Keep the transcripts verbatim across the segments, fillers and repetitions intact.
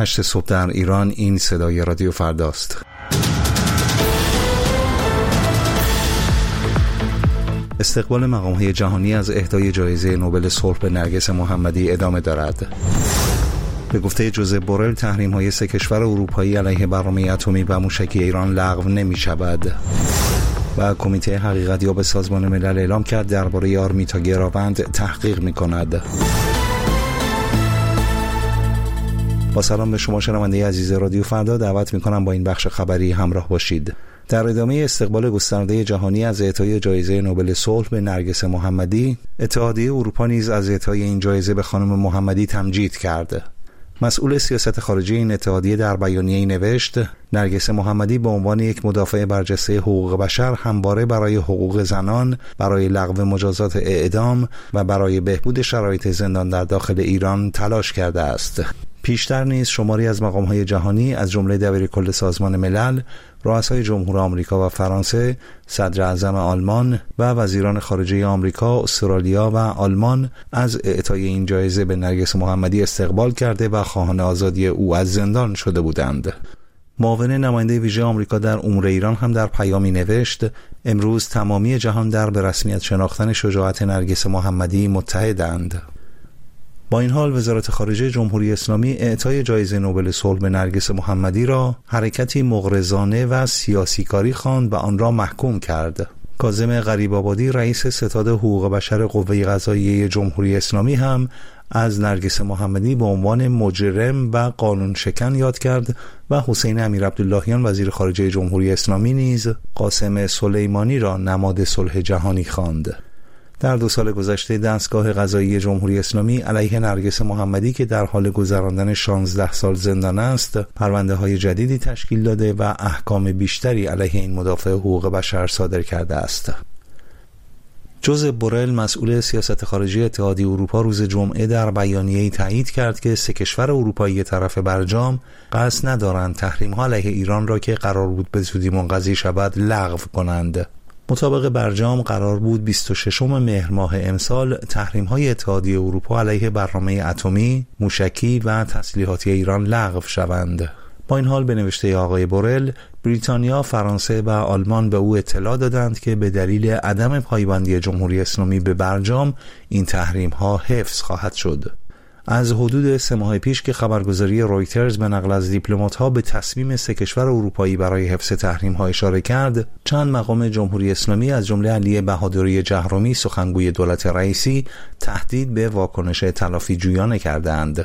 هشت صبح در ایران. این صدای رادیو فرداست. استقبال مقام‌های جهانی از اهدای جایزه نوبل صلح به نرگس محمدی ادامه دارد. به گفته جوزپ بورل، تحریم‌های سه کشور اروپایی علیه برنامه اتمی و موشکی ایران لغو نمی‌شود. و کمیته حقیقتیاب سازمان ملل اعلام کرد درباره آرمیتا گراوند تحقیق می‌کند. با سلام به شما شنونده عزیز رادیو فردا، دعوت می‌کنم با این بخش خبری همراه باشید. در ادامه استقبال گسترده جهانی از اعطای جایزه نوبل صلح به نرگس محمدی، اتحادیه اروپا نیز از اعطای این جایزه به خانم محمدی تمجید کرد. مسئول سیاست خارجی این اتحادیه در بیانیه‌ای نوشت: نرگس محمدی به عنوان یک مدافع برجسته حقوق بشر همواره برای حقوق زنان، برای لغو مجازات اعدام و برای بهبود شرایط زندان در داخل ایران تلاش کرده است. پیشتر نیز شماری از مقام‌های جهانی از جمله دبیرکل سازمان ملل، رؤسای جمهور آمریکا و فرانسه، صدر اعظم آلمان و وزیران خارجه آمریکا، استرالیا و آلمان از اعطای این جایزه به نرگس محمدی استقبال کرده و خواهان آزادی او از زندان شده بودند. معاون نماینده ویژه آمریکا در امور ایران هم در پیامی نوشت: امروز تمامی جهان در به رسمیت شناختن شجاعت نرگس محمدی متحدند. با این حال وزارت خارجه جمهوری اسلامی اعطای جایزه نوبل صلح به نرگس محمدی را حرکتی مغرضانه و سیاسی کاری خواند و آن را محکوم کرد. کاظم غریب‌آبادی رئیس ستاد حقوق بشر قوه قضاییه جمهوری اسلامی هم از نرگس محمدی به عنوان مجرم و قانون شکن یاد کرد و حسین امیرعبداللهیان وزیر خارجه جمهوری اسلامی نیز قاسم سلیمانی را نماد صلح جهانی خواند. در دو سال گذشته دستگاه قضایی جمهوری اسلامی علیه نرگس محمدی که در حال گذراندن شانزده سال زندان است، پرونده‌های جدیدی تشکیل داده و احکام بیشتری علیه این مدافع حقوق بشر صادر کرده است. جوزپ بورل، مسئول سیاست خارجی اتحادیه اروپا، روز جمعه در بیانیه‌ای تایید کرد که سه کشور اروپایی طرف برجام قصد ندارند تحریم‌ها علیه ایران را که قرار بود به زودی منقضی شود لغو کنند. مطابق برجام قرار بود بیست و ششم مهر ماه امسال تحریم‌های اتحادیه اروپا علیه برنامه اتمی، موشکی و تسلیحاتی ایران لغو شوند. با این حال به نوشته آقای بورل، بریتانیا، فرانسه و آلمان به او اطلاع دادند که به دلیل عدم پایبندی جمهوری اسلامی به برجام این تحریم‌ها حفظ خواهد شد. از حدود سه ماه پیش که خبرگزاری رویترز به نقل از دیپلمات‌ها به تصمیم سه کشور اروپایی برای حفظ تحریم‌ها اشاره کرد، چند مقام جمهوری اسلامی از جمله علی بهادری جهرمی، سخنگوی دولت رئیسی، تهدید به واکنش تلافی جویانه کردند.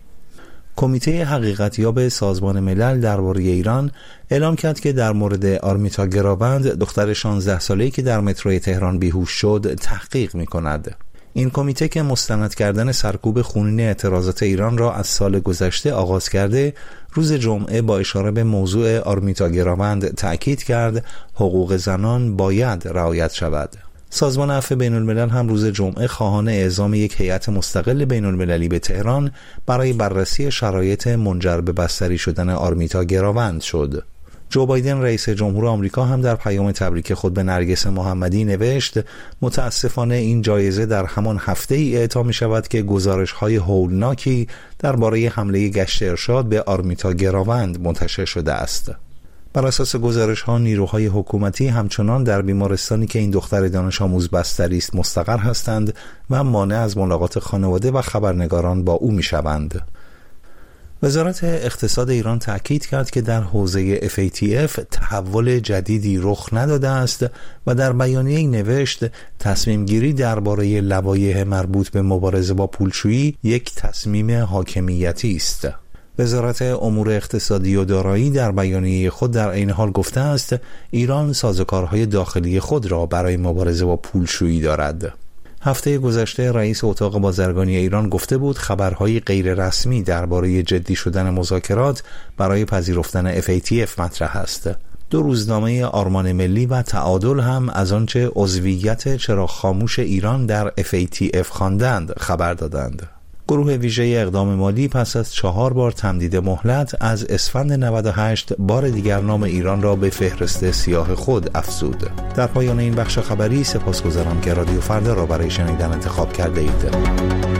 کمیته حقیقتیاب سازمان ملل درباره ایران اعلام کرد که در مورد آرمیتا گراوند، دختر شانزده ساله‌ای که در متروی تهران بیهوش شد، تحقیق می‌کند. این کمیته که مستند کردن سرکوب خونین اعتراضات ایران را از سال گذشته آغاز کرده، روز جمعه با اشاره به موضوع آرمیتا گراوند تأکید کرد حقوق زنان باید رعایت شود. سازمان عفو بین الملل هم روز جمعه خواهان اعزام یک هیئت مستقل بین المللی به تهران برای بررسی شرایط منجر به بستری شدن آرمیتا گراوند شد. جو بایدن رئیس جمهور آمریکا هم در پیام تبریک خود به نرگس محمدی نوشت: متاسفانه این جایزه در همان هفته ای اعطا می شود که گزارش های هولناکی درباره حمله گشت ارشاد به آرمیتا گراوند منتشر شده است. بر اساس گزارش ها، نیروهای حکومتی همچنان در بیمارستانی که این دختر دانش آموز بستری است مستقر هستند و مانع از ملاقات خانواده و خبرنگاران با او می شوند. وزارت اقتصاد ایران تأکید کرد که در حوزه اف ای تی اف تحول جدیدی رخ نداده است و در بیانیه‌ای نوشت: تصمیم گیری درباره لوایح مربوط به مبارزه با پولشویی یک تصمیم حاکمیتی است. وزارت امور اقتصادی و دارایی در بیانیه خود در عین حال گفته است ایران سازوکارهای داخلی خود را برای مبارزه با پولشویی دارد. هفته گذشته رئیس اتاق بازرگانی ایران گفته بود خبرهای غیر رسمی درباره جدی شدن مذاکرات برای پذیرفتن اف ای تی اف مطرح است. دو روزنامه آرمان ملی و تعادل هم از آنچه عضویت چراغ خاموش ایران در اف ای تی اف خواندند خبر دادند. گروه ویژه اقدام مالی پس از چهار بار تمدید مهلت از اسفند نود و هشت بار دیگر نام ایران را به فهرست سیاه خود افزود. در پایان این بخش خبری سپاسگزارم که رادیو فردا را برای شنیدن انتخاب کرده اید.